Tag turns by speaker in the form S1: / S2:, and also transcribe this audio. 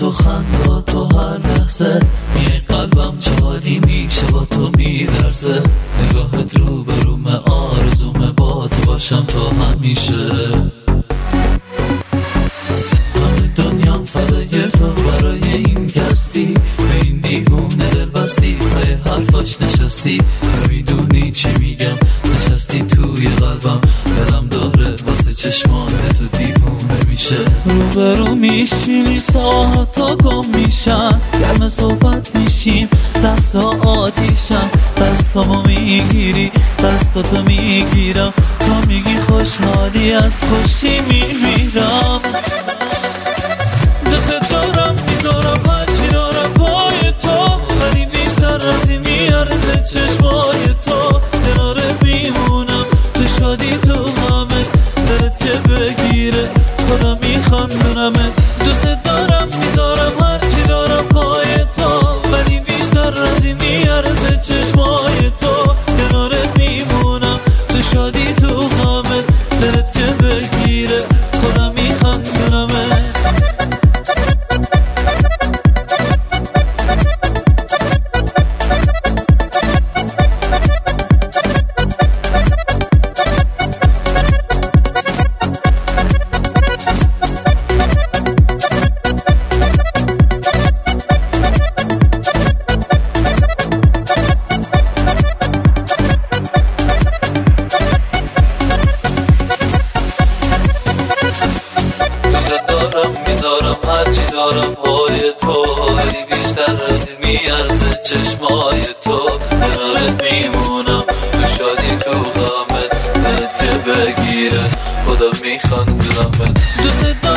S1: تو خنده تو هر لحظه میای قلبم چه حالی میشه با تو میلرزه نگاهت رو به رومه آرزومه با تو باشم تا همیشه همه دنیام فدای تو برای این کستی به این دیوونه دل بستی پای حرفاش نشستی نمیدونی چی میگم نشستی توی قلبم دلم داره واسه چشمان تو دیوونه میشه روبرو میشینی ساعت تا گم میشن گرم صحبت میشیم لحظه آتیشم دستامو میگیری دستاتو میگیرم تا میگی خوشحالی از خوشی میمیرم دوست دارم میذارم هرچی دارم پای تو ولی بیشتر از این میارزه چشمای تو کناره میمونم تو شادی تو همه دلت که بگیره خودم میخندونمت دوست دارم میذارم هرچی دارم پای تو ولی بیشتر از این میارزه چشمای تو کناره میمونم تو شادی تو همه دلت که بگیره خودم میخندونمت میذارم هرچی دارم پای تو ولی بیشتر از این میارزه چشمای تو کنارت میمونم تو شادی تو غمت دلت که بگیره خودم میخندونمت دوست